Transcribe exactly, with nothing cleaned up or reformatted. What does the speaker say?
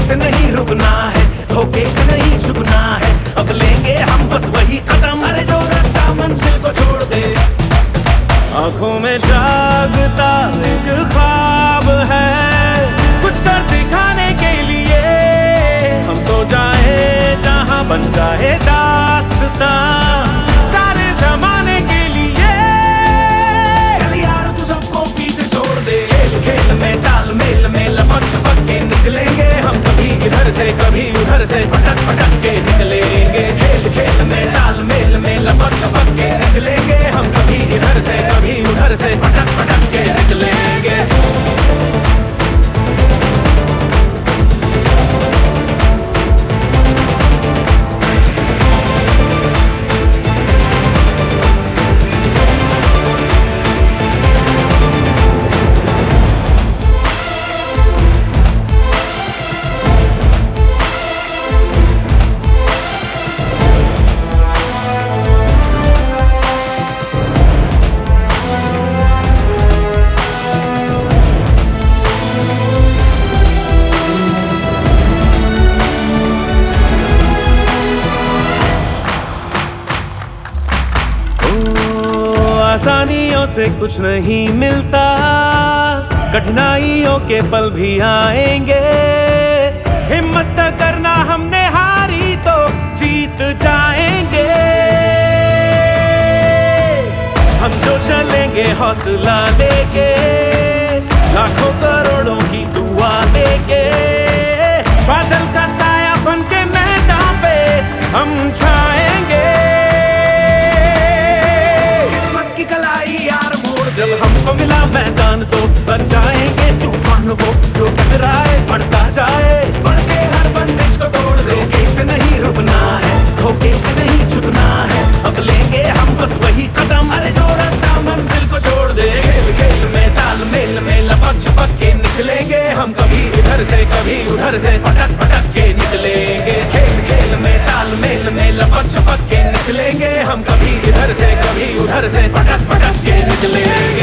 से नहीं रुकना है, धोखे से नहीं झुकना है, अब लेंगे हम बस वही कदम, अरे जो रास्ता मंजिल को छोड़ दे। आंखों में जागता एक ख्वाब है, कुछ कर दिखाने के लिए, हम तो जाए जहां बन जाए दास्तां सारे जमाने के लिए। चल यार तू सबको पीछे छोड़ दे, खेल खेल में तालमेल में लपक छपक के निकलेंगे हम, कभी इधर से कभी उधर से पटक पटक के निकलेंगे। खेल खेल में तालमेल में लपक छपक के निकलेंगे हम, कभी इधर से कभी उधर से पटक पटक के निकलेंगे। आसानियों से कुछ नहीं मिलता, कठिनाइयों के पल भी आएंगे, हिम्मत करना हमने हारी तो जीत जाएंगे। हम जो चलेंगे हौसला लेके, लाखों करोड़ों की दुआ लेके, बादल का साया बन के मैदान पे हम छाएंगे। जब हमको मिला मैदान तो बन जाएंगे तूफान, वो जो टकराए बढ़ता जाए, बढ़ के हर बंदिश को तोड़ दे। धोखे से नहीं रुकना है, धोखे से नहीं झुकना है, अब लेंगे हम बस वही कदम, अरे जो रास्ता मंजिल को छोड़ दे। खेल खेल में तालमेल में लपक छपक के निकलेंगे हम, कभी इधर से कभी उधर से पटक पटक के निकलेंगे। खेल खेल में तालमेल में लपक छपक के निकलेंगे हम, कभी इधर से कभी उधर से पटक पटक के निकलेंगे।